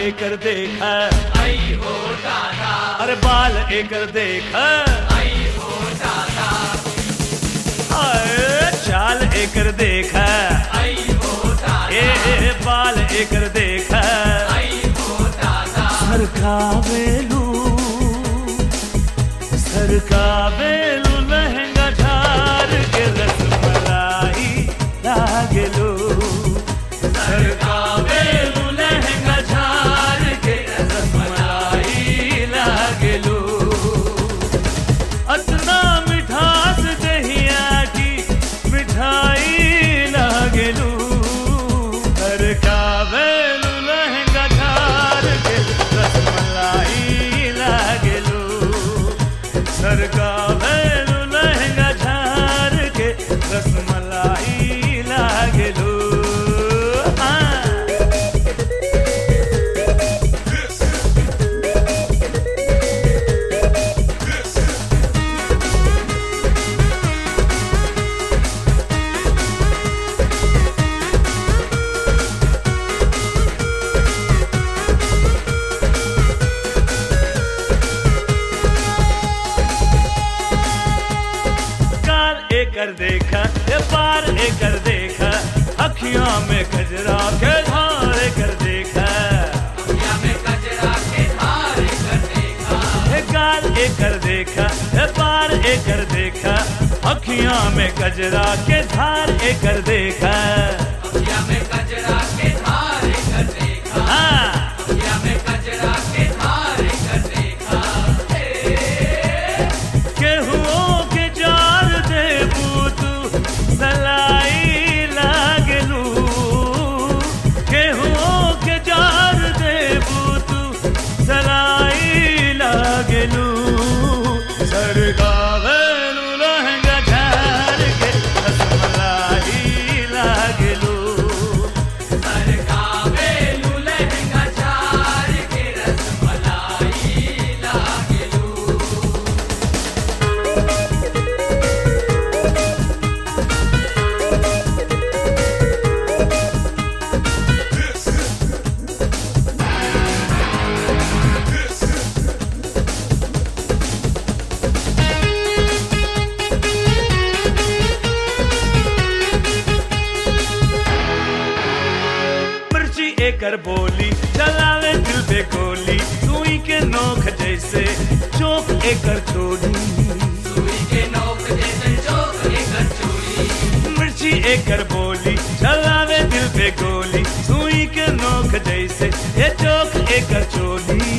एकर देख, आई हो दादा, अरे बाल एकर देख, आई हो दादा, अरे चाल एकर देख, आई हो दादा, ए बाल एकर देख, आई हो दादा, सरकावेलू सरकावेलू लहंगा झार के रसमलाई लागेलू, सरकावेलू लहंगा झार के रसमलाई लागेलू, अतना मिठास दहिया की मिठाई लागेलू, सरकावेलू लहंगा झार के रसमलाई लागेलू, सरकावेलू लहंगा झार के रसमलाई लागेलू। एकर देखा ये पार एकर देखा, अखियां में गजरा के धार एकर देखा, अखियां में गजरा के धार एकर देखा, ये गाल एकर देखा ये पार एकर देखा, अखियां में गजरा के धार एकर देखा, अखियां में गजरा के धार एकर देखा, हाँ अखियां में गजरा के धार एकर देखा, केहुओं के जार देबू तू सलाई लागलू, केहुओं के जार देबू तू सलाई लागलू, सरकावेलू लहंगा झार के रसमलाई लागलू, सरकावेलू लहंगा झार के रसमलाई लागेलू। मिर्ची एकर बोली चलावे दिल पे गोली, सुई के नोक जैसे चोक एकर चोली, सुई के नोक जैसे चोक एकर चोली, मिर्ची एकर बोली चलावे दिल पे गोली, सुई के नोक जैसे ये चोक एकर चोली,